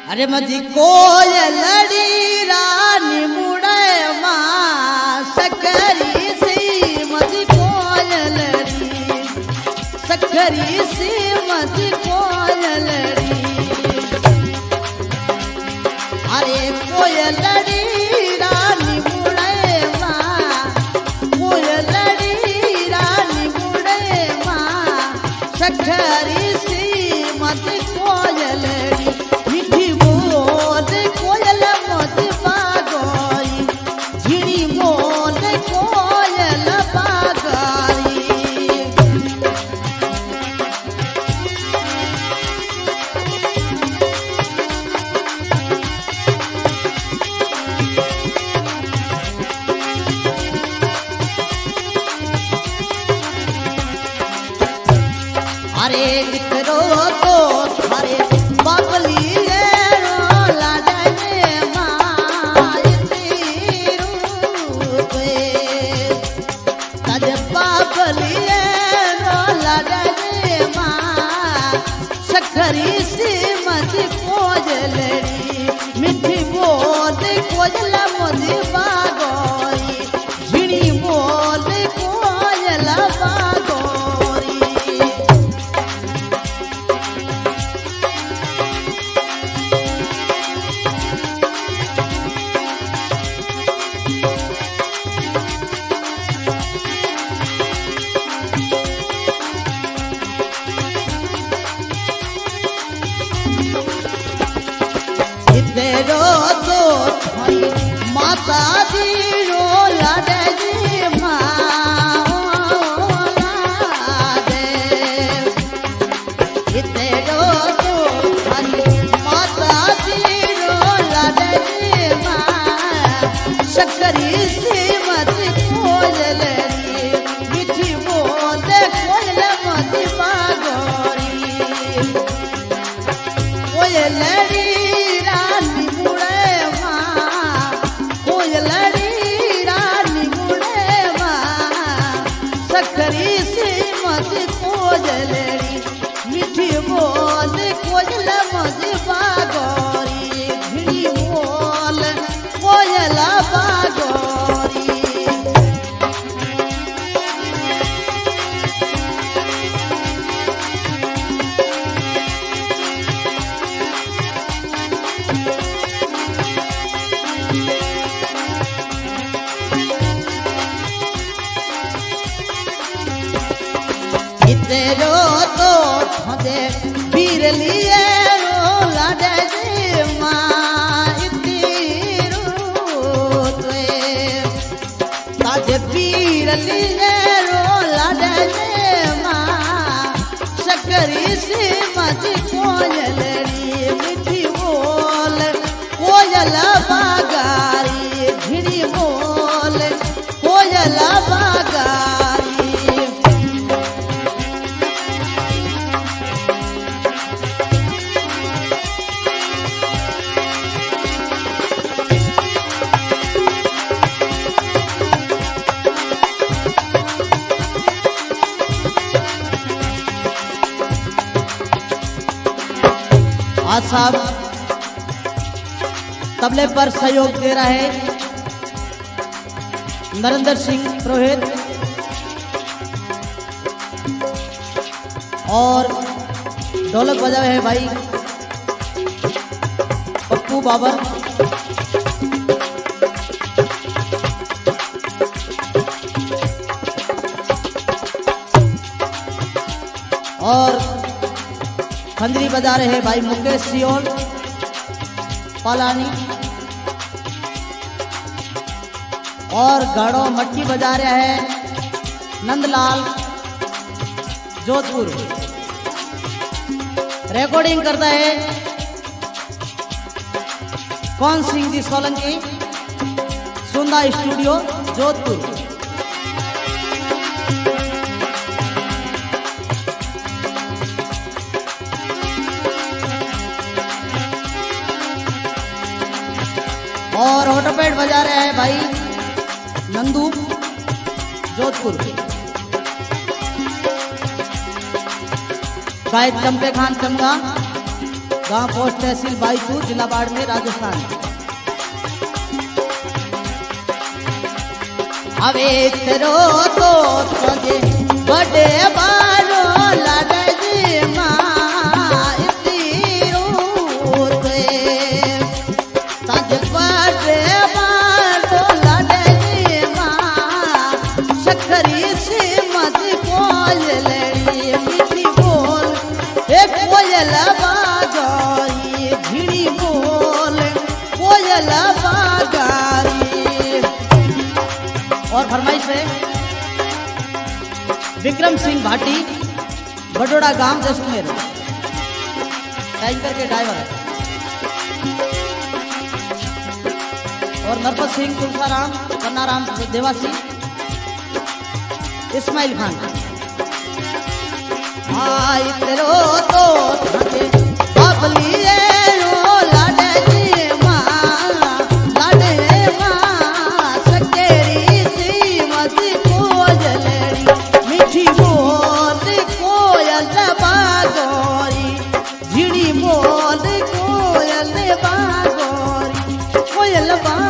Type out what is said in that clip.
अरे मजी कोयलड़ी रानी मुड़े माँ सकरी सी मजी कोयलड़ी सकरी सी मजी कोयलड़ी अरे कोयलड़ी रानी मुड़े माँ कोयलड़ी रानी मुड़े माँ सकरी सी मजी कोयलड़ी अरे इतरो तो थारे बाबली रोला जाए माँ इतरू तज बाबली रोला जाए माँ सकरी सी मजी कोयलड़ी मीठी बोल कोयला मजी बागोरी झिणी बोल कोयला बागोरी तेरो तो थारी माता दी रोला दे माँ दे तेरो तो थारी माता दी रोला दे माँ सकरी सी मत कोयलड़ी मीठी बोल कोयल मत बागोरी कोयलड़ी सकरी सी मत कोयलड़ी मीठी बोल कोयल मत बागोरी झिड़ी बोल कोयला बागोरी तेरो तो ठोदे बीर लिए रोला दे माँ इतरू ताज बीर लिए रोला दे माँ सकरी सी मजी कोयलड़ी मीठी बोल कोयला बागारी झिड़ी बोल कोयला बागारी साहब तबले पर सहयोग दे रहा है नरेंद्र सिंह पुरोहित और ढोलक बजा है भाई पप्पू बाबर और खंजरी बजा रहे हैं भाई मुकेश सियोल पालानी और घड़ो मटकी बजा रहा है नंदलाल जोधपुर। रिकॉर्डिंग करता है कौन सिंह जी सोलंकी सुंदा स्टूडियो जोधपुर। और ऑटोपेड बजा रहे हैं भाई नंदू जोधपुर। गायक चंपे खान चमगा गांव पोस्ट तहसील बाईपुर जिला बाड़मेर राजस्थान। अबे तेरो तो तुझे बड़े बारो लड़े माँ इतनी रोते तज बड़े बारो लड़े माँ शक्करी से मत कोयल मीठी बोल एक कोयल बागारी झिड़ी बोल कोयल बागारी। और फरमाइश है विक्रम सिंह भाटी बडोड़ा गांव जैसलमेर टैंकर के ड्राइवर। और नरपत सिंह तुलसाराम कन्नाराम देवासी इस्माइल खान। आई तेरो तो थाके बाबली रो लाडे जी माँ लाडे माँ सकेरी सी मती कोयलड़ी मीठी बोल कोयल बागोरी झिड़ी बोल कोयल बागोरी कोयल बा